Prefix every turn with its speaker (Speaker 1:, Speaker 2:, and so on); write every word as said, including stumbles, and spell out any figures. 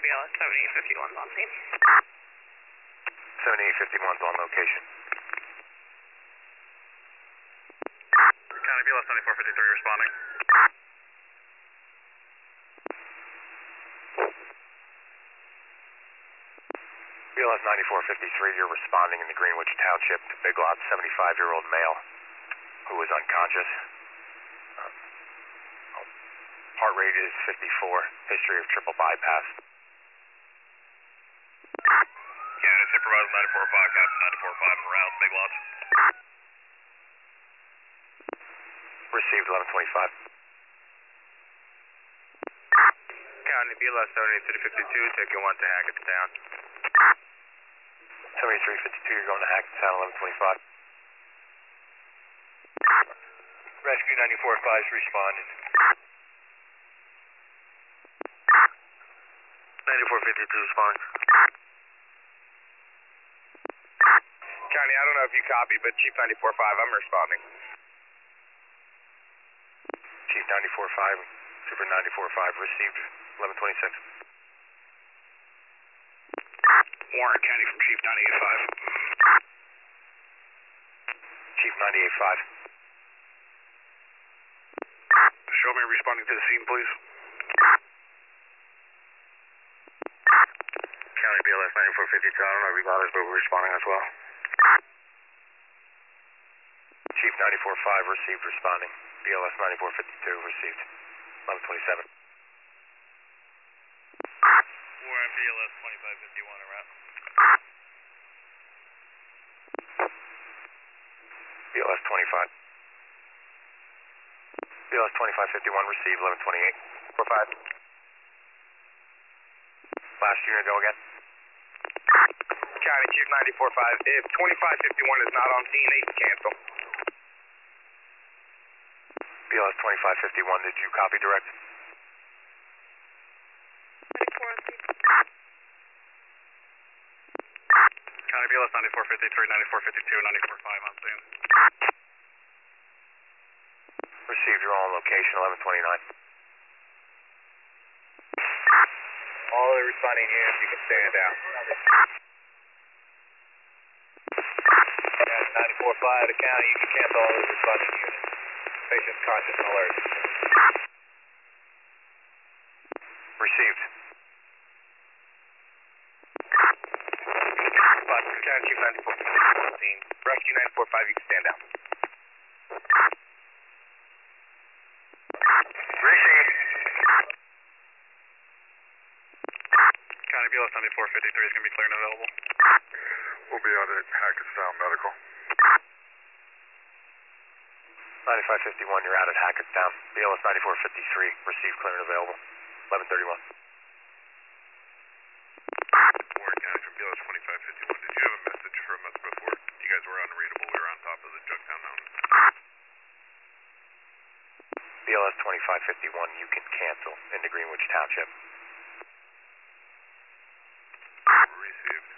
Speaker 1: B L S seventy-eight fifty-one's on scene.
Speaker 2: seventy-eight fifty-one's on location.
Speaker 3: County B L S ninety-four fifty-three responding.
Speaker 2: B L S ninety-four fifty-three, you're responding in the Greenwich Township to Big Lot, seventy-five-year-old male who was unconscious. Um, heart rate is fifty-four, history of triple bypass.
Speaker 3: Yeah, it's supervisor ninety-four five, Captain ninety-four five around Big Lots.
Speaker 2: Received eleven twenty-five.
Speaker 3: County B L S seventy-three fifty-two, taking one to Hackettstown.
Speaker 2: seventy-three fifty-two, you're going to Hackettstown, eleven twenty-five. Rescue ninety-four five is responding.
Speaker 3: ninety-four fifty-two responding. County, I don't know if you copy, but Chief ninety-four five, I'm responding.
Speaker 2: Chief ninety-four five, Super ninety-four five, received eleven twenty-six.
Speaker 3: Warren County from Chief ninety-eight five.
Speaker 2: Chief ninety-eight five.
Speaker 3: Show me responding to the scene, please. County B L S ninety-four fifty-two, I don't know if you got us, but we're responding as well.
Speaker 2: Chief ninety-four five, received, responding. B L S ninety-four fifty-two, received eleven twenty-seven.
Speaker 3: Warren B L S twenty-five fifty-one, around.
Speaker 2: B L S twenty-five. B L S twenty-five fifty-one, received eleven twenty-eight. four five. Last unit, go again.
Speaker 3: County Chief ninety-four five, if twenty-five fifty-one is not on scene, they can cancel.
Speaker 2: B L S twenty-five fifty-one, did you copy direct?
Speaker 1: ninety-four on scene.
Speaker 3: County B L S ninety-four fifty-three, ninety-four fifty-two, ninety-four five on scene.
Speaker 2: Received, you're all on location, eleven twenty-nine.
Speaker 3: All the responding units, you can stand down. Yeah, ninety-four five to county, you can cancel all the responding units. Patient conscious and alert.
Speaker 2: Received.
Speaker 3: Boston County Chief ninety-four fifteen. Rescue ninety-four five, you can stand down.
Speaker 2: Received.
Speaker 3: County B L S ninety-four fifty-three is going to be clear and available.
Speaker 4: We'll be out at Hackettstown Medical.
Speaker 2: ninety-five fifty-one, you're out at Hackettstown. B L S ninety-four fifty-three, received, clear and available. eleven thirty-one.
Speaker 4: Warren County from B L S twenty-five fifty-one. Did you have a message from us before? You guys were unreadable. We were on top of the Jugtown Mountain.
Speaker 2: B L S twenty-five fifty-one, you can cancel into Greenwich Township.
Speaker 4: Received.